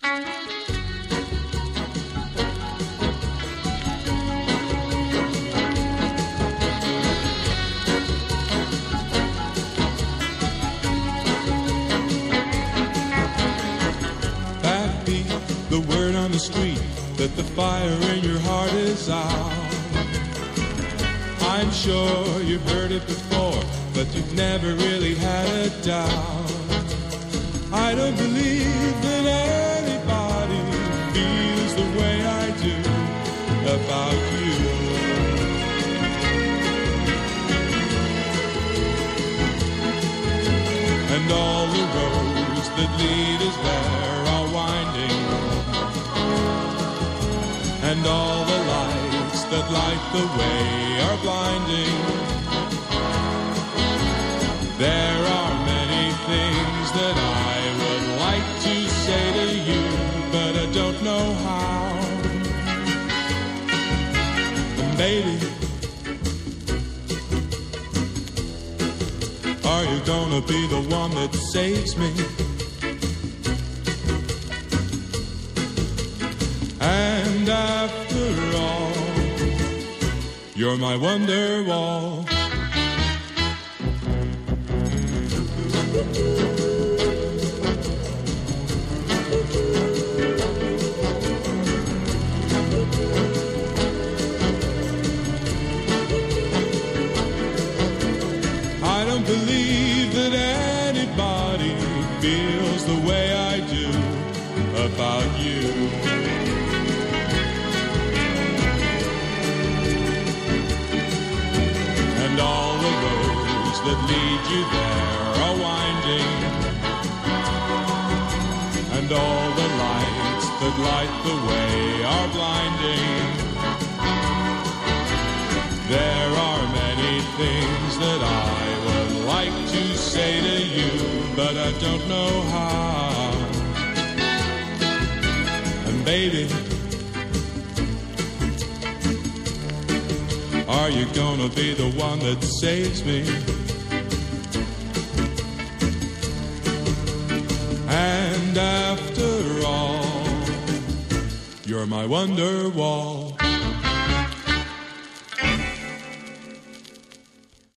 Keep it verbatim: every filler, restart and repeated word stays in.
The word on the street that the fire in your heart is out. I'm sure you've heard it before, but you've never really had a doubt. I don't believe that anybody feels the way I do about you. And all the roads that lead us there are winding, and all the lights that light the way are blinding. There are many things that I would like to say to you, but I don't know how. And baby, are you gonna be the one that saves me? And after all, you're my wonder wall. I don't believe that anybody feels the way I do about you. And all the roads that lead you there are winding, and all the lights that light the way are blinding. There are many things that I would like to say to you, but I don't know how. And baby, are you gonna be the one that saves me? And after all, you're my wonder wall.